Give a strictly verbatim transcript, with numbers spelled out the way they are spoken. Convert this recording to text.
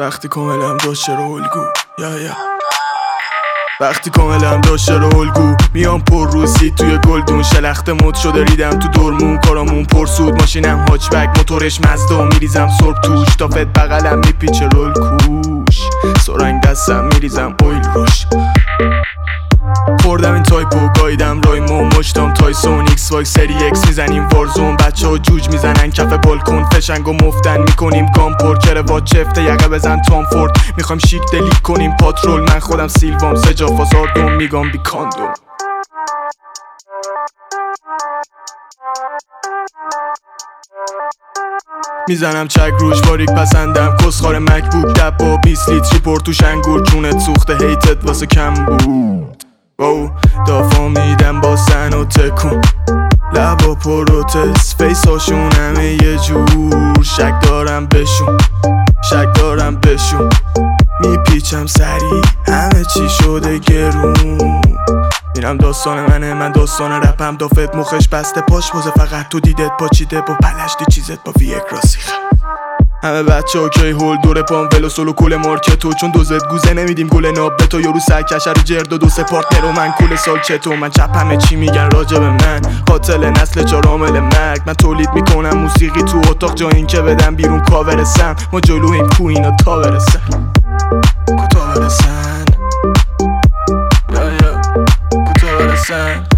وقتی کاملم داشته رو الگو یا یا وقتی کاملم داشته رو الگو میام پر روسی توی گلدون شلخت مد شده ریدم تو درمون کارامون پرسود ماشینم هاچبک موتورش مزدا میریزم سرب توش تافت بغلم میپیچه رول کوش سرنگ دستم میریزم اویل روش خوردم این تایپو گایدم رایمو مشتام تایسون ایکس وای سری اکس میزنیم وارزون بچه ها جوج میزنن کف بالکن فشنگ و مفتن میکنیم کامپور کروات چفته یقه بزن تام فورد میخوایم شیک دلیک کنیم پاترول من خودم سیلوام سجا فاساردوم میگم بی کاندوم میزنم چک روش باریک پسندم کسخار مکبوک دب با بیست لیتری پرتوش انگور چونت سوخته هیتت واسه کم بود واو دافا میدم با سن و تکون لبا پروتس فیس هاشون همه یه جور شک دارم بشون شک دارم بشون میپیچم سری همه چی شده گرون میرم داستان منه من داستان رپم دافت مخش بسته پاش بازه فقط تو دیدت پاچیده با پلشتی چیزت با وی اکراسی همه بچه ها کی هول دور پام ولو سولو کل مارکتو چون دوزت گوزه نمیدیم گل ناب به تو یارو سرکشه رو جرد و دو سه پارتنر و من کل سال چتو من چپ همه چی میگن راجع به من قاتل نسل چارامل مرگ من تولید میکنم موسیقی تو اتاق جا این که بدم بیرون کاورسم ما جلویم کو اینا تا برسن کوتا برسن یا یا کوتا برسن